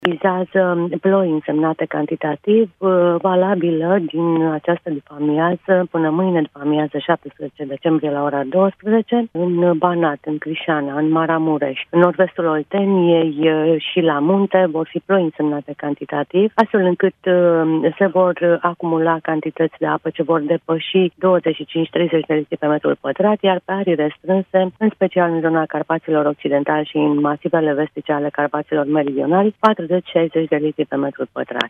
Vizează ploi însemnate cantitativ, valabilă din această după-amiază până mâine după-amiază 17 decembrie la ora 12 în Banat, în Crișana, în Maramureș, în nord-vestul Olteniei și la munte vor fi ploi însemnate cantitativ, astfel încât se vor acumula cantități de apă ce vor depăși 25-30 de litri pe metrul pătrat, iar pe arii restrânse, în special în zona Carpaților Occidentali și în masivele vestice ale Carpaților Meridionali, 40-60 de litri pe metru pătrat.